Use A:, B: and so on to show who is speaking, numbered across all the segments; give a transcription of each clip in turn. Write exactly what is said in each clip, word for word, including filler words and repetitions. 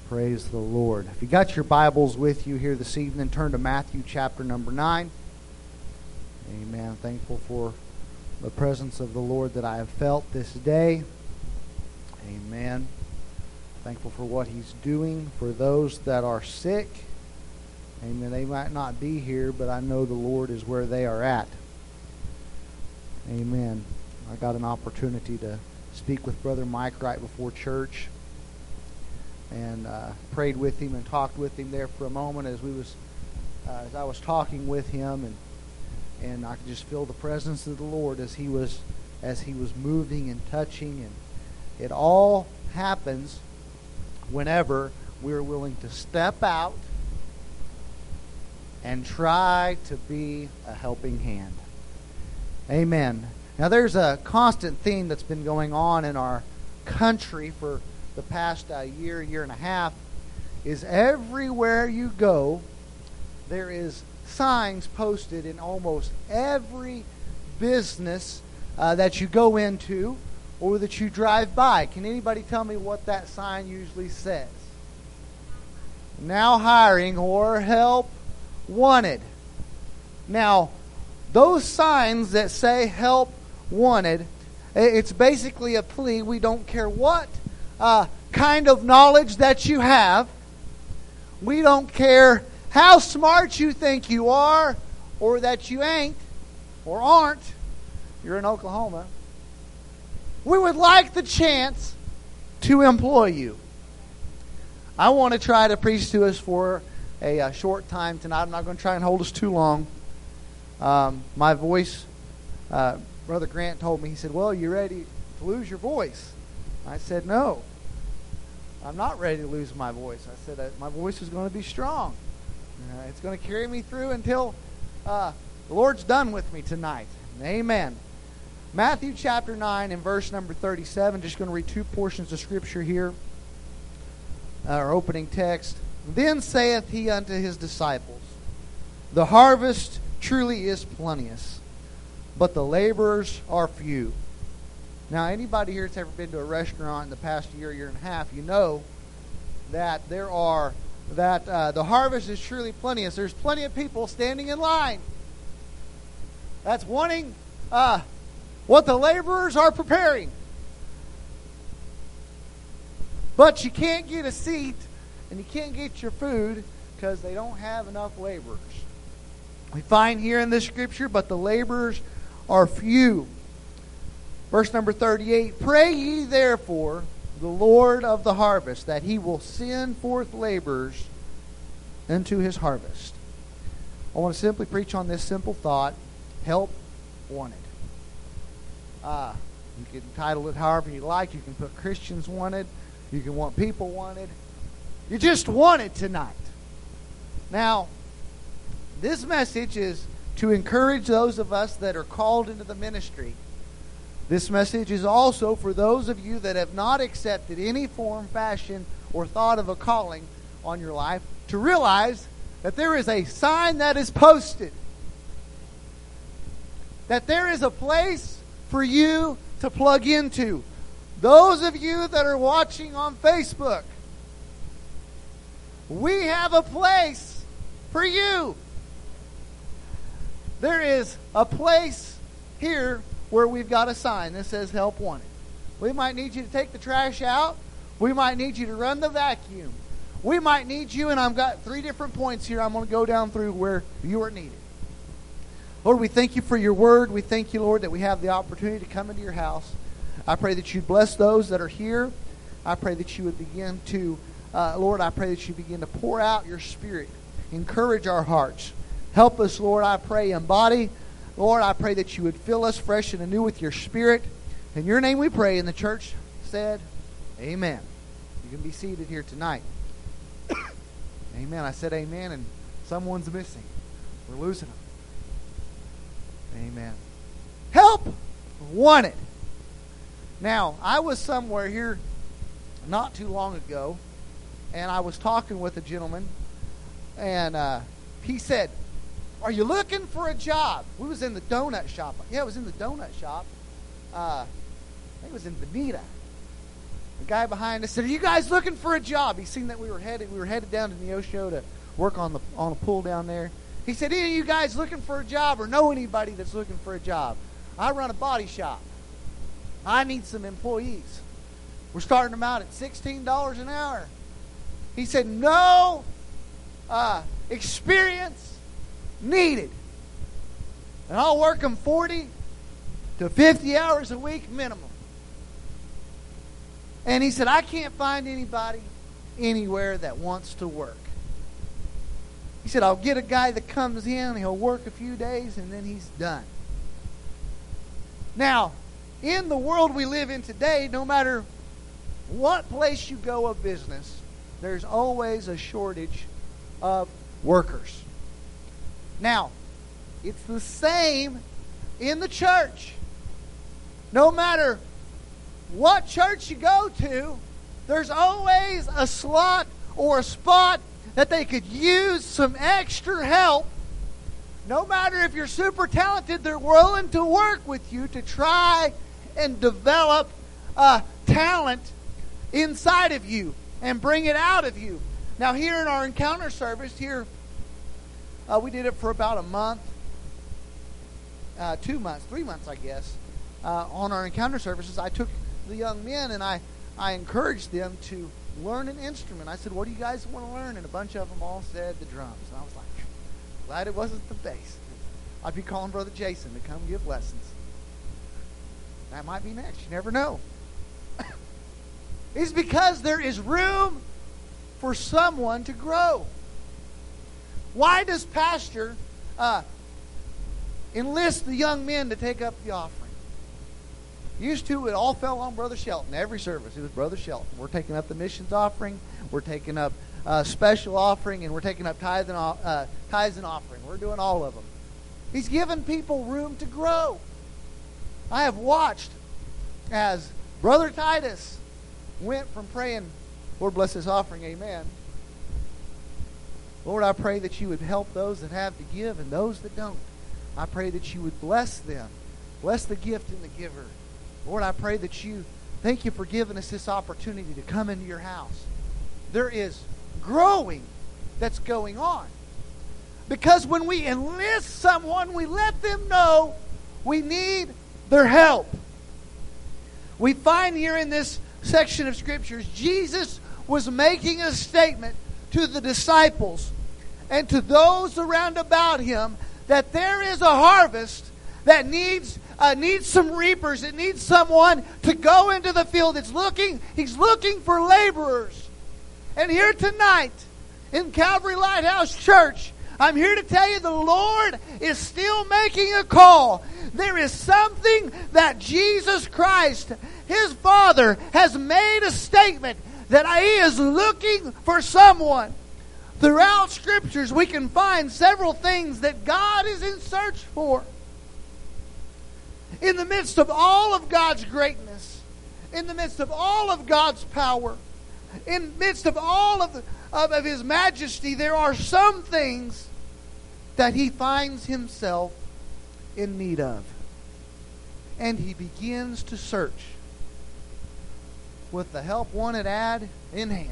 A: Praise the Lord. If you got your Bibles with you here this evening, turn to Matthew chapter number nine. Amen. Thankful for the presence of the Lord that I have felt this day. Amen. Thankful for what He's doing for those that are sick. Amen. They might not be here, but I know the Lord is where they are at. Amen. I got an opportunity to speak with Brother Mike right before church, and uh, prayed with him and talked with him there for a moment as we was uh, as I was talking with him, and and I could just feel the presence of the Lord as he was as he was moving and touching, and it all happens whenever we're willing to step out and try to be a helping hand. Amen. Now there's a constant theme that's been going on in our country for the past uh, year, year and a half, is everywhere you go, there is signs posted in almost every business uh, that you go into or that you drive by. Can anybody tell me what that sign usually says? Now hiring or help wanted. Now, those signs that say help wanted, it's basically a plea. We don't care what Uh, kind of knowledge that you have. We don't care how smart you think you are or that you ain't or aren't. You're in Oklahoma. We would like the chance to employ you. I want to try to preach to us for a, a short time tonight. I'm not going to try and hold us too long. Um, my voice, uh, Brother Grant told me, he said, well, you ready to lose your voice? I said, no, I'm not ready to lose my voice. I said, uh, my voice is going to be strong. Uh, it's going to carry me through until uh, the Lord's done with me tonight. Amen. Matthew chapter nine and verse number thirty-seven. Just going to read two portions of Scripture here. Our opening text. Then saith he unto his disciples, the harvest truly is plenteous, but the laborers are few. Now, anybody here that's ever been to a restaurant in the past year, year and a half, you know that there are, that uh, the harvest is truly plenteous. There's plenty of people standing in line that's wanting uh, what the laborers are preparing. But you can't get a seat and you can't get your food because they don't have enough laborers. We find here in this scripture, but the laborers are few. Verse number thirty-eight, pray ye therefore the Lord of the harvest, that he will send forth laborers into his harvest. I want to simply preach on this simple thought, help wanted. Uh, you can title it however you like. You can put Christians wanted. You can want people wanted. You just wanted tonight. Now, this message is to encourage those of us that are called into the ministry. This message is also for those of you that have not accepted any form, fashion, or thought of a calling on your life, to realize that there is a sign that is posted. That there is a place for you to plug into. Those of you that are watching on Facebook, we have a place for you. There is a place here where we've got a sign that says help wanted. We might need you to take the trash out. We might need you to run the vacuum. We might need you, and I've got three different points here I'm going to go down through where you are needed. Lord, we thank you for your word. We thank you, Lord, that we have the opportunity to come into your house. I pray that you'd bless those that are here. I pray that you would begin to, uh, Lord, I pray that you begin to pour out your Spirit. Encourage our hearts. Help us, Lord, I pray, embody. Lord, I pray that you would fill us fresh and anew with your Spirit. In your name we pray. And the church said, amen. You can be seated here tonight. Amen. I said amen, and someone's missing. We're losing them. Amen. Help wanted. Now, I was somewhere here not too long ago, and I was talking with a gentleman, and uh, he said, are you looking for a job? We was in the donut shop. Yeah, it was in the donut shop. Uh, I think it was in Bonita. The guy behind us said, "Are you guys looking for a job?" He seen that we were headed we were headed down to Neosho to work on the on the pool down there. He said, "Any of you guys looking for a job or know anybody that's looking for a job? I run a body shop. I need some employees. We're starting them out at sixteen dollars an hour." He said, "No uh, experience needed. And I'll work them forty to fifty hours a week minimum." And he said, "I can't find anybody anywhere that wants to work." He said, "I'll get a guy that comes in, he'll work a few days, and then he's done." Now, in the world we live in today, no matter what place you go of business, there's always a shortage of workers. Now, it's the same in the church. No matter what church you go to, there's always a slot or a spot that they could use some extra help. No matter if you're super talented, they're willing to work with you to try and develop uh, talent inside of you and bring it out of you. Now, here in our encounter service, here uh, we did it for about a month, uh, two months, three months, I guess. Uh, on our encounter services, I took the young men and I, I encouraged them to learn an instrument. I said, "What do you guys want to learn?" And a bunch of them all said the drums. And I was like, glad it wasn't the bass. I'd be calling Brother Jason to come give lessons. That might be next. You never know. It's because there is room for someone to grow. Why does Pastor uh, enlist the young men to take up the offering? Used to, it all fell on Brother Shelton. Every service, it was Brother Shelton. We're taking up the missions offering. We're taking up uh, special offering, and we're taking up tithes and, uh, tithes and offering. We're doing all of them. He's given people room to grow. I have watched as Brother Titus went from praying, "Lord bless this offering, amen. Lord, I pray that you would help those that have to give and those that don't. I pray that you would bless them. Bless the gift and the giver. Lord, I pray that you, thank you for giving us this opportunity to come into your house." There is growing that's going on. Because when we enlist someone, we let them know we need their help. We find here in this section of Scriptures, Jesus was making a statement to the disciples and to those around about him that there is a harvest that needs uh, needs some reapers. It needs someone to go into the field. It's looking. He's looking for laborers. And here tonight in Calvary Lighthouse Church, I'm here to tell you the Lord is still making a call. There is something that Jesus Christ, His Father, has made a statement that He is looking for someone. Throughout Scriptures, we can find several things that God is in search for. In the midst of all of God's greatness, in the midst of all of God's power, in the midst of all of, the, of, of His majesty, there are some things that He finds Himself in need of. And He begins to search with the help wanted ad in hand.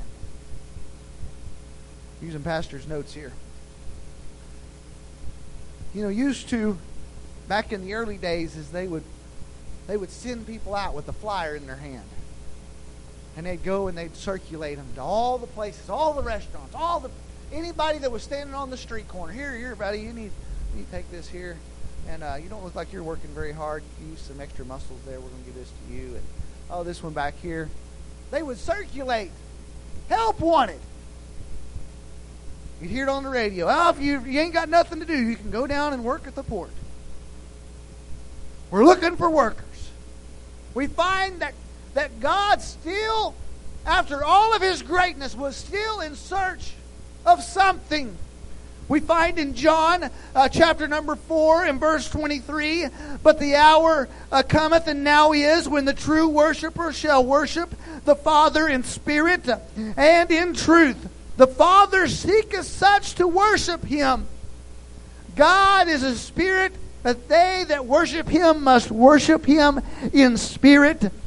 A: Using Pastor's notes here. You know, used to, back in the early days, is they would they would send people out with a flyer in their hand. And they'd go and they'd circulate them to all the places, all the restaurants, all the anybody that was standing on the street corner. Here, here, buddy, you need, you need to take this here. And uh, you don't look like you're working very hard. Use some extra muscles there. We're going to give this to you. And oh, this one back here. They would circulate. Help wanted. You'd hear it on the radio. Oh, if you, you ain't got nothing to do, you can go down and work at the port. We're looking for workers. We find that, that God still, after all of His greatness, was still in search of something. We find in John uh, chapter number four and verse twenty-three, "But the hour uh, cometh, and now is, when the true worshiper shall worship the Father in spirit and in truth. The Father seeketh such to worship Him. God is a spirit, but they that worship Him must worship Him in spirit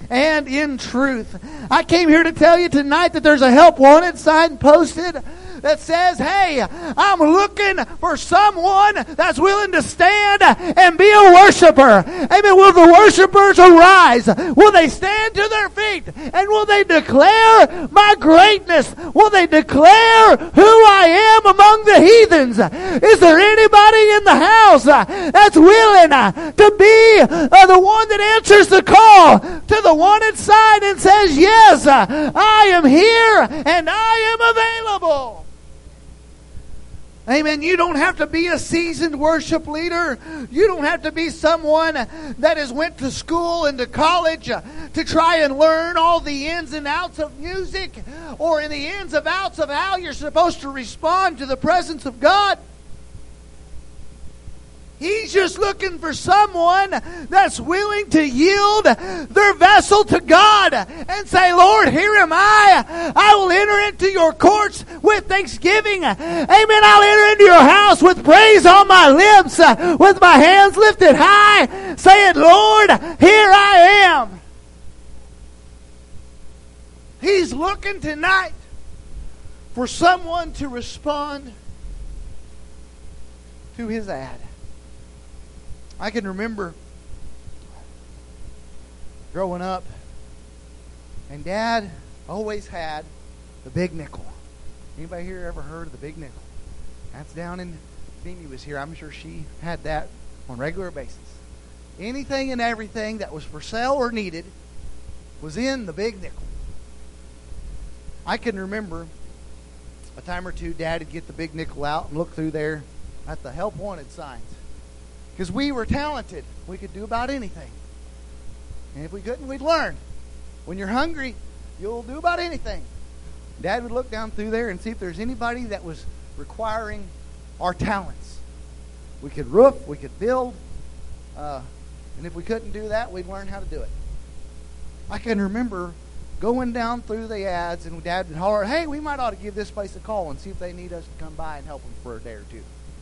A: and in truth. I came here to tell you tonight that there's a help wanted sign posted that says, hey, I'm looking for someone that's willing to stand and be a worshiper. Amen. Will the worshipers arise? Will they stand to their feet? And will they declare my greatness? Will they declare who I am among the heathens? Is there anybody in the house that's willing to be the one that answers the call to the wanted sign and says, yes, I am here and I am available? Amen. You don't have to be a seasoned worship leader. You don't have to be someone that has went to school and to college to try and learn all the ins and outs of music or in the ins and outs of how you're supposed to respond to the presence of God. He's just looking for someone that's willing to yield their vessel to God and say, Lord, here am I. I will enter into your courts with thanksgiving. Amen. I'll enter into your house with praise on my lips, with my hands lifted high, saying, Lord, here I am. He's looking tonight for someone to respond to his ad. I can remember growing up, and Dad always had the Big Nickel. Anybody here ever heard of the Big Nickel? That's down in, Mimi was here, I'm sure she had that on a regular basis. Anything and everything that was for sale or needed was in the Big Nickel. I can remember a time or two Dad would get the Big Nickel out and look through there at the help wanted signs. Because we were talented. We could do about anything. And if we couldn't, we'd learn. When you're hungry, you'll do about anything. Dad would look down through there and see if there's anybody that was requiring our talents. We could roof, we could build. Uh, and if we couldn't do that, we'd learn how to do it. I can remember going down through the ads, and Dad would holler, hey, we might ought to give this place a call and see if they need us to come by and help them for a day or two.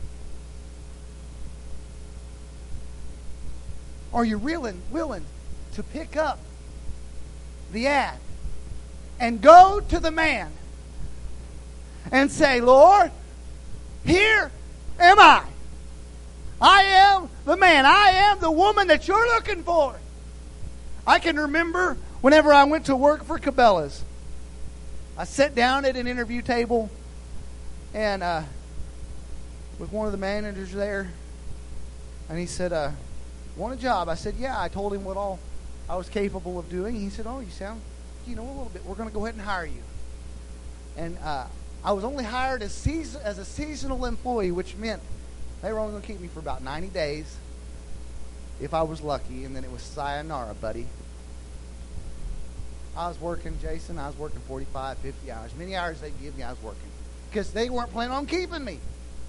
A: Are you willing, willing to pick up the ad and go to the man and say, Lord, here am I. I am the man. I am the woman that you're looking for. I can remember whenever I went to work for Cabela's, I sat down at an interview table and uh, with one of the managers there, and he said, uh, want a job? I said, yeah. I told him what all I was capable of doing. He said, oh, you sound, you know, a little bit. We're going to go ahead and hire you. And uh, I was only hired as, season, as a seasonal employee, which meant they were only going to keep me for about ninety days if I was lucky, and then it was sayonara, buddy. I was working, Jason, I was working forty-five, fifty hours. Many hours they give me, I was working. Because they weren't planning on keeping me.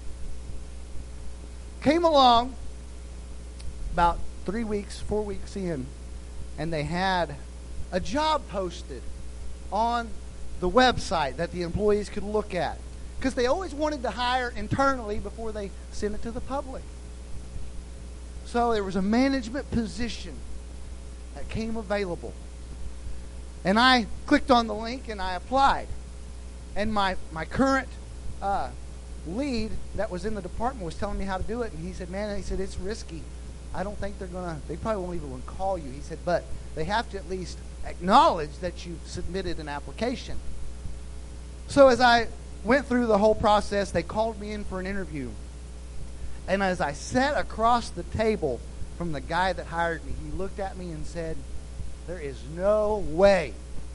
A: Came along about three weeks, four weeks in, and they had a job posted on the website that the employees could look at. Because they always wanted to hire internally before they sent it to the public. So there was a management position that came available. And I clicked on the link and I applied. And my, my current uh, lead that was in the department was telling me how to do it. And he said, man, he said, it's risky. I don't think they're going to, they probably won't even call you. He said, but they have to at least acknowledge that you've submitted an application. So as I went through the whole process, they called me in for an interview. And as I sat across the table from the guy that hired me, he looked at me and said, there is no way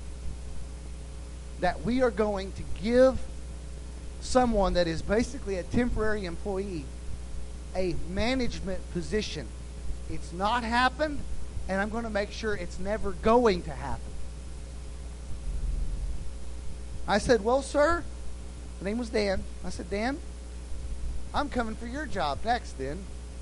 A: that we are going to give someone that is basically a temporary employee a management position. It's not happened, and I'm going to make sure it's never going to happen. I said, well, sir, the name was Dan. I said, Dan, I'm coming for your job next then.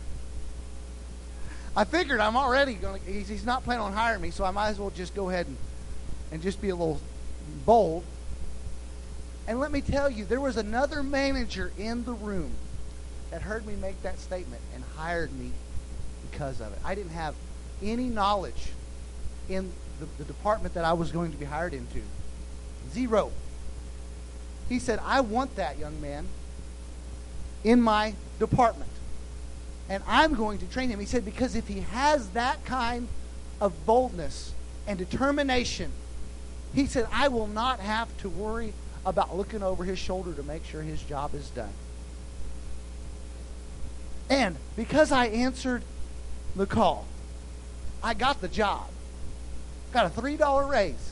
A: I figured I'm already going to, he's, he's not planning on hiring me, so I might as well just go ahead and, and just be a little bold. And let me tell you, there was another manager in the room that heard me make that statement and hired me because of it. I didn't have any knowledge in the, the department that I was going to be hired into. Zero. He said, I want that young man in my department. And I'm going to train him. He said, because if he has that kind of boldness and determination, he said, I will not have to worry about looking over his shoulder to make sure his job is done. And because I answered the call, I got the job. Got a three dollar raise.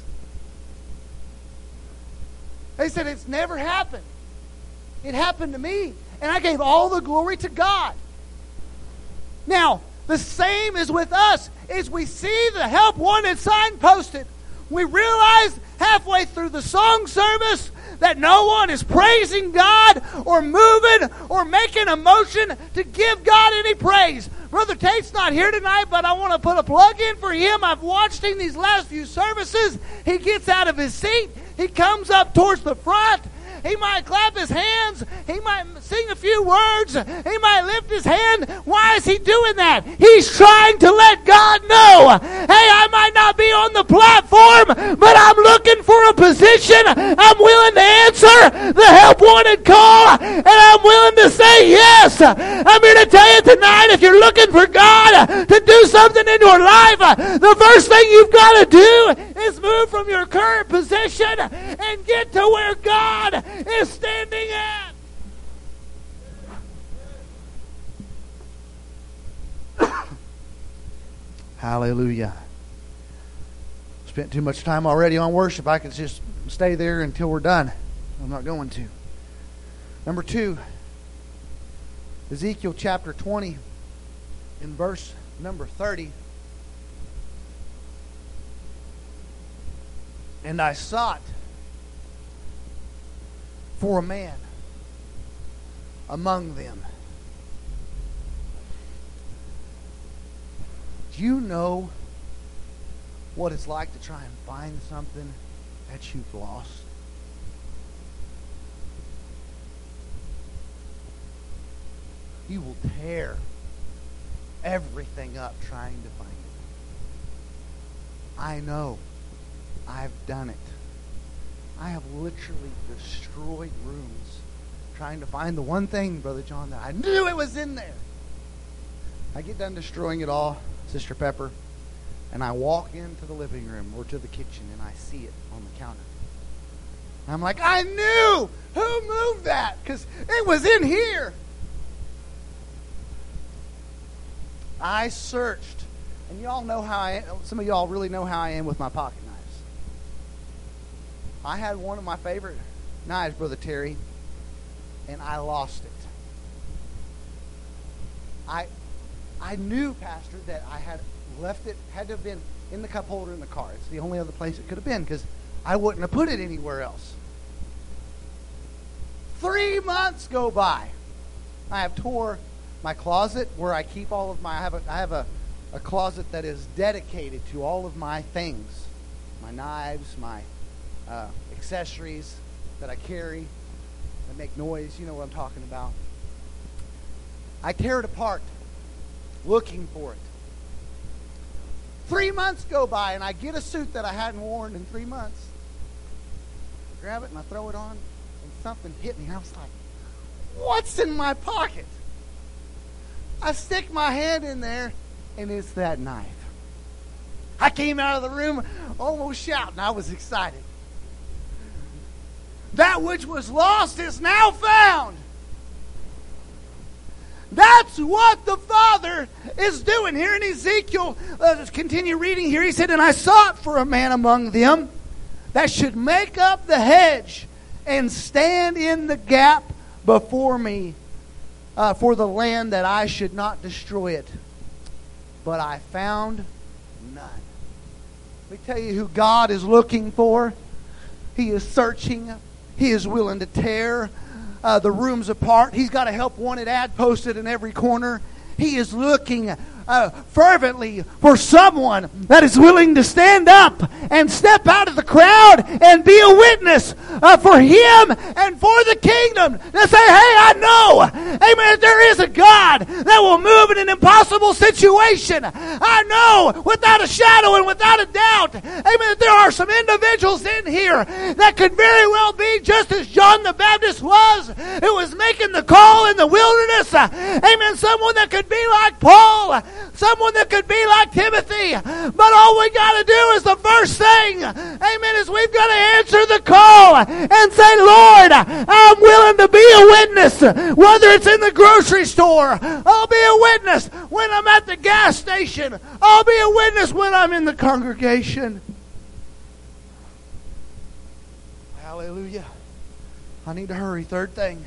A: They said it's never happened. It happened to me. And I gave all the glory to God. Now, the same is with us. As we see the help wanted sign posted, we realize halfway through the song service that no one is praising God or moving or making a motion to give God any praise. Brother Tate's not here tonight, but I want to put a plug in for him. I've watched him these last few services. He gets out of his seat. He comes up towards the front. He might clap his hands. He might sing a few words. He might lift his hand. Why is he doing that? He's trying to let God know, hey, I might not be on the platform, but I'm looking for a position. I'm willing to answer the help wanted call, and I'm willing to say yes. I'm here to tell you tonight, if you're looking for God to do something in your life, the first thing you've got to do is move from your current position and get to where God is standing at. Hallelujah. Spent too much time already on worship. I could just stay there until we're done. I'm not going to. Number two, Ezekiel chapter twenty, in verse number thirty. And I sought for a man among them. Do you know what it's like to try and find something that you've lost? You will tear everything up trying to find it. I know. I've done it. I have literally destroyed rooms trying to find the one thing, Brother John, that I knew it was in there. I get done destroying it all, Sister Pepper, and I walk into the living room or to the kitchen and I see it on the counter. And I'm like, I knew! Who moved that? Because it was in here. I searched. And y'all know how I am. Some of y'all really know how I am with my pocket knives. I had one of my favorite knives, Brother Terry, and I lost it. I I knew, Pastor, that I had left it, had to have been in the cup holder in the car. It's the only other place it could have been because I wouldn't have put it anywhere else. Three months go by. I have tore my closet where I keep all of my, I have a, I have a, a closet that is dedicated to all of my things. My knives, my uh, accessories that I carry that make noise. You know what I'm talking about. I tear it apart looking for it. Three months go by and I get a suit that I hadn't worn in three months. I grab it and I throw it on and something hit me. I was like, what's in my pocket? I stick my hand in there and it's that knife. I came out of the room almost shouting. I was excited. That which was lost is now found. That's what the Father is doing here in Ezekiel. Let's continue reading here. He said, and I sought for a man among them that should make up the hedge and stand in the gap before me uh, for the land, that I should not destroy it. But I found none. Let me tell you who God is looking for. He is searching. He is willing to tear Uh, the rooms apart. He's got a help wanted ad posted in every corner. He is looking uh, fervently for someone that is willing to stand up and step out of the crowd and be a witness uh, for Him and for the kingdom. To say, hey, I know, amen, there is a God that will move in an impossible situation. I know without a shadow and without a doubt, amen, that there are some individuals in here that could very well be just as John the Baptist was, who was making the call in the wilderness. Amen. Someone that could be like Paul, someone that could be like Timothy. But all we got to do is the first thing, amen, is we've got to answer the call and say, Lord, I'm willing to be a witness, whether it's in the grocery store. I'll be a witness when I'm at the gas station. I'll be a witness when I'm in the congregation. Hallelujah. I need to hurry. Third thing.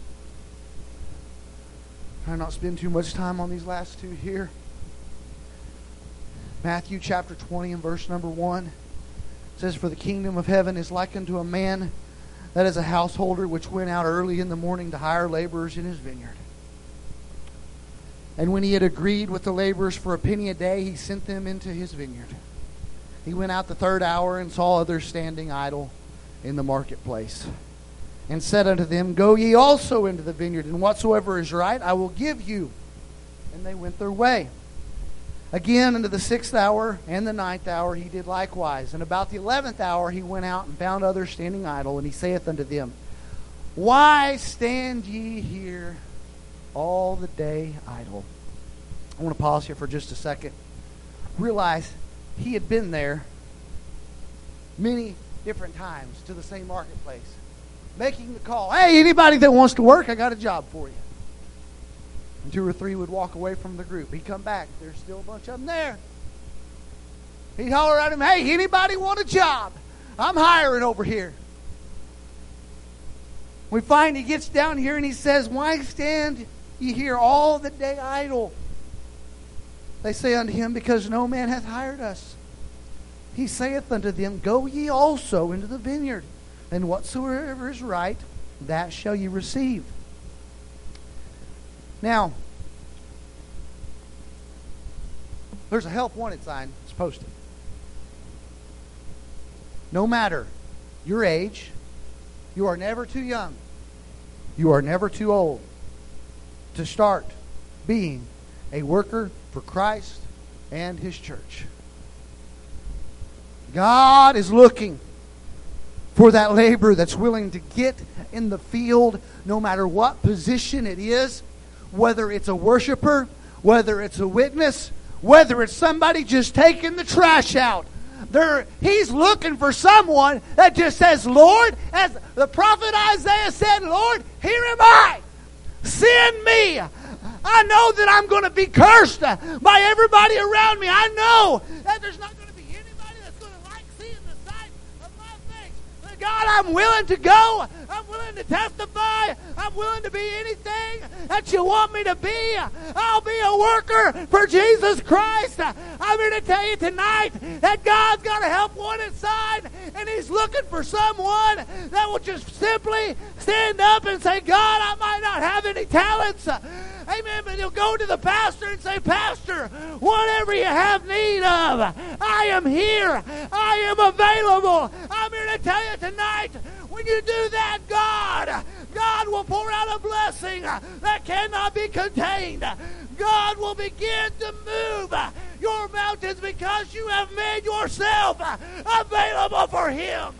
A: Try not spend too much time on these last two here. Matthew chapter twenty and verse number one says, for the kingdom of heaven is like unto a man that is a householder which went out early in the morning to hire laborers in his vineyard. And when he had agreed with the laborers for a penny a day, he sent them into his vineyard. He went out the third hour and saw others standing idle in the marketplace, and said unto them, go ye also into the vineyard, and whatsoever is right I will give you. And they went their way. Again, unto the sixth hour and the ninth hour he did likewise. And about the eleventh hour he went out and found others standing idle, and he saith unto them, why stand ye here all the day idle? I want to pause here for just a second. Realize he had been there many different times to the same marketplace, making the call, hey, anybody that wants to work, I got a job for you. And two or three would walk away from the group. He'd come back. There's still a bunch of them there. He'd holler at him, hey, anybody want a job? I'm hiring over here. We find he gets down here and he says, why stand ye here all the day idle? They say unto him, because no man hath hired us. He saith unto them, go ye also into the vineyard, and whatsoever is right, that shall ye receive. Now, there's a help wanted sign that's posted. No matter your age, you are never too young, you are never too old to start being a worker for Christ and His church. God is looking for that laborer that's willing to get in the field, no matter what position it is, whether it's a worshiper, whether it's a witness, whether it's somebody just taking the trash out. There, he's looking for someone that just says, Lord, as the prophet Isaiah said, Lord, here am I. Send me. I know that I'm going to be cursed by everybody around me. I know that there's not going to be anybody that's going to like seeing the sight of my face. But God, I'm willing to go. I'm willing to testify. I'm willing to be anything that you want me to be. I'll be a worker for Jesus Christ. I'm here to tell you tonight that God's got a help wanted sign, and He's looking for someone that will just simply stand up and say, God, I might not have any talents. Amen. But he'll go to the pastor and say, Pastor, whatever you have need of, I am here. I am available. I'm here to tell you tonight, when you do that, God, God will pour out a blessing that cannot be contained. God will begin to move your mountains because you have made yourself available for Him.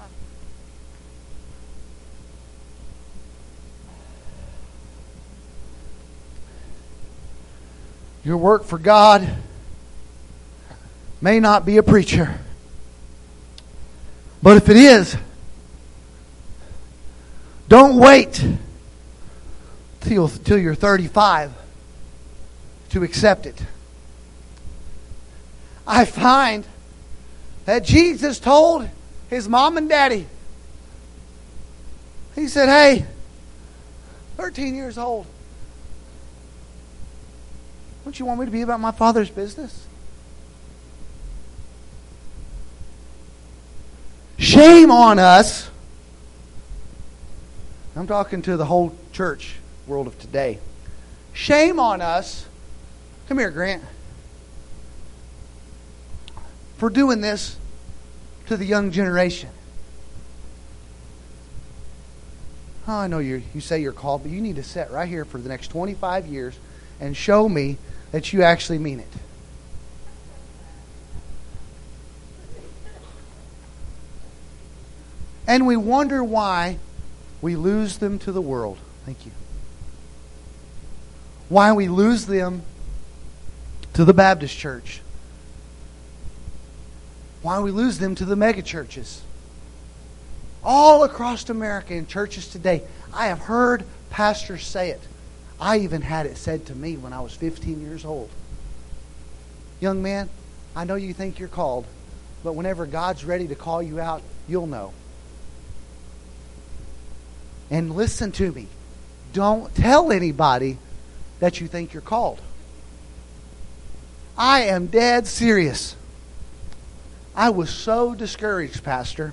A: Your work for God may not be a preacher. But if it is, don't wait till, till you're thirty-five to accept it. I find that Jesus told His mom and daddy, He said, hey, thirteen years old, don't you want me to be about my Father's business? Shame on us. I'm talking to the whole church world of today. Shame on us. Come here, Grant. For doing this to the young generation. Oh, I know you you say you're called, but you need to sit right here for the next twenty-five years and show me that you actually mean it. And we wonder why we lose them to the world. Thank you. Why we lose them to the Baptist church. Why we lose them to the mega churches. All across America in churches today, I have heard pastors say it. I even had it said to me when I was fifteen years old. Young man, I know you think you're called, but whenever God's ready to call you out, you'll know. And listen to me. Don't tell anybody that you think you're called. I am dead serious. I was so discouraged, Pastor.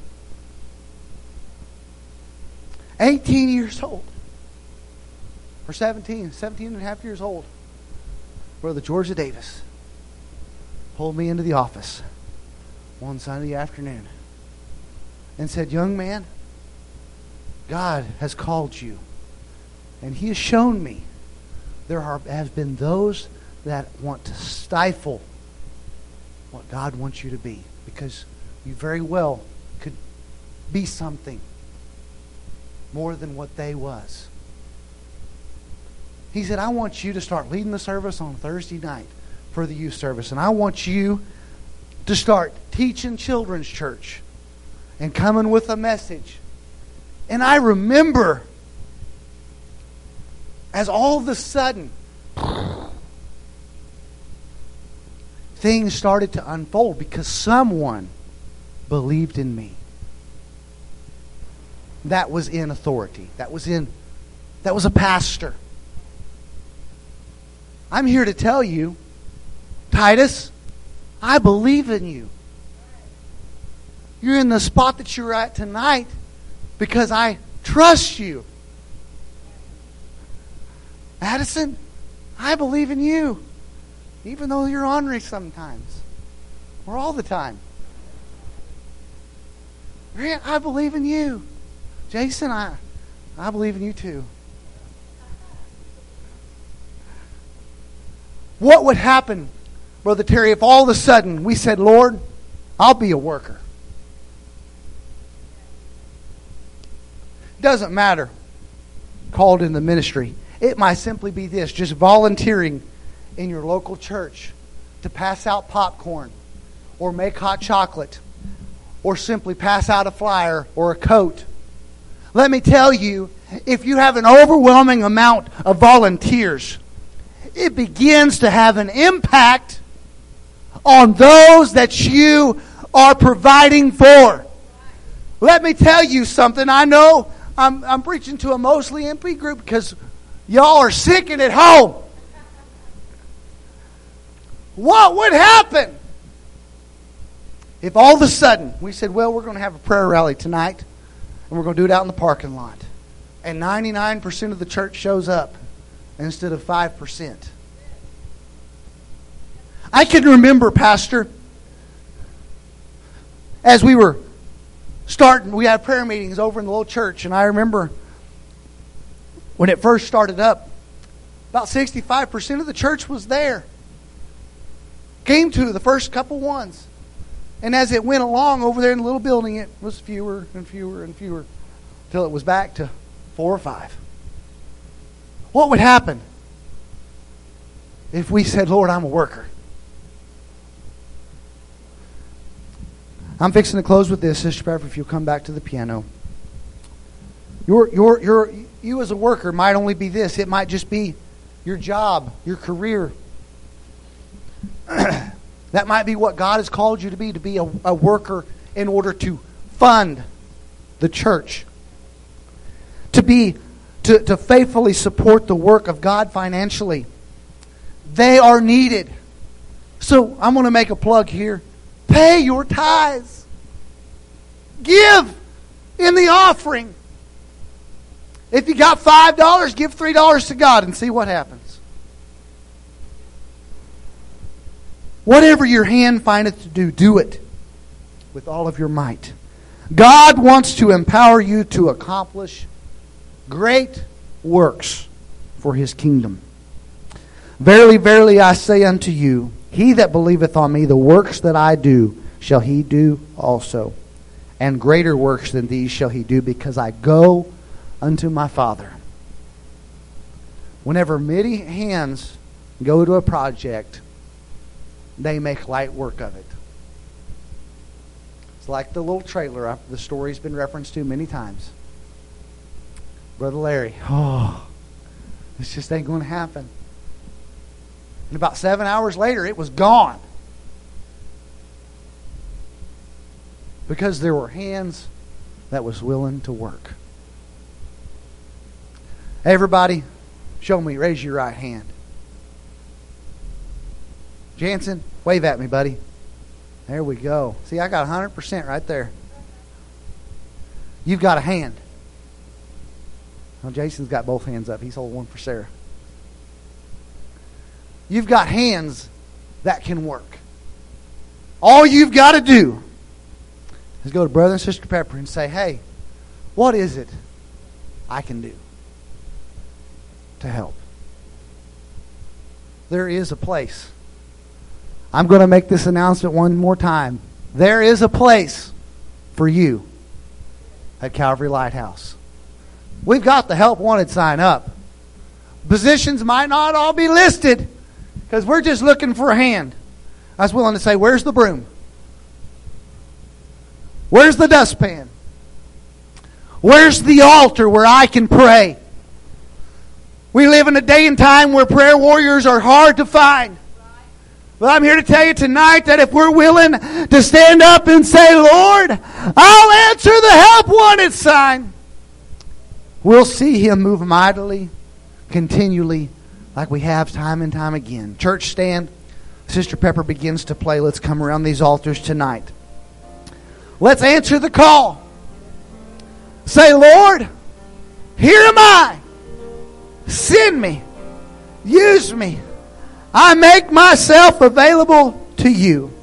A: eighteen years old. Or seventeen. seventeen and a half years old. Brother Georgia Davis pulled me into the office one Sunday afternoon and said, young man, God has called you. And He has shown me there are, have been those that want to stifle what God wants you to be. Because you very well could be something more than what they was. He said, I want you to start leading the service on Thursday night for the youth service. And I want you to start teaching children's church and coming with a message. And I remember as all of a sudden things started to unfold because someone believed in me. That was in authority. That was in, that was a pastor. I'm here to tell you, Titus, I believe in you. You're in the spot that you're at tonight because I trust you. Addison, I believe in you. Even though you're ornery sometimes. Or all the time. Grant, I believe in you. Jason, I, I believe in you too. What would happen, Brother Terry, if all of a sudden we said, Lord, I'll be a worker? Doesn't matter. Called in the ministry. It might simply be this, just volunteering in your local church to pass out popcorn or make hot chocolate or simply pass out a flyer or a coat. Let me tell you, if you have an overwhelming amount of volunteers, it begins to have an impact on those that you are providing for. Let me tell you something. I know I'm, I'm preaching to a mostly M P group because y'all are sicking at home. What would happen if all of a sudden we said, well, we're going to have a prayer rally tonight and we're going to do it out in the parking lot. And ninety-nine percent of the church shows up instead of five percent. I can remember, Pastor, as we were starting, we had prayer meetings over in the little church, and I remember when it first started up, about sixty-five percent of the church was there. Came to the first couple ones. And as it went along over there in the little building, it was fewer and fewer and fewer till it was back to four or five. What would happen if we said, Lord, I'm a worker? I'm fixing to close with this, Sister Bradford, if you'll come back to the piano. Your, your, your, you as a worker might only be this. It might just be your job, your career. That might be what God has called you to be, to be a, a worker in order to fund the church. To be, to, to faithfully support the work of God financially. They are needed. So I'm going to make a plug here. Pay your tithes. Give in the offering. If you got five dollars, give three dollars to God and see what happens. Whatever your hand findeth to do, do it with all of your might. God wants to empower you to accomplish great works for his kingdom. Verily, verily, I say unto you, he that believeth on me, the works that I do, shall he do also. And greater works than these shall he do, because I go unto my Father. Whenever many hands go to a project, they make light work of it. It's like the little trailer the story's been referenced to many times. Brother Larry, oh, this just ain't going to happen. And about seven hours later, it was gone. Because there were hands that was willing to work. Everybody, show me, raise your right hand. Jansen, wave at me, buddy. There we go. See, I got one hundred percent right there. You've got a hand. Well, Jason's got both hands up. He's holding one for Sarah. You've got hands that can work. All you've got to do is go to Brother and Sister Pepper and say, hey, what is it I can do to help? There is a place. I'm going to make this announcement one more time. There is a place for you at Calvary Lighthouse. We've got the Help Wanted sign up. Positions might not all be listed because we're just looking for a hand. I was willing to say, where's the broom? Where's the dustpan? Where's the altar where I can pray? We live in a day and time where prayer warriors are hard to find. But I'm here to tell you tonight that if we're willing to stand up and say, Lord, I'll answer the Help Wanted sign, we'll see Him move mightily, continually, like we have time and time again. Church, stand. Sister Pepper begins to play. Let's come around these altars tonight. Let's answer the call. Say, Lord, here am I. Send me. Use me. I make myself available to you.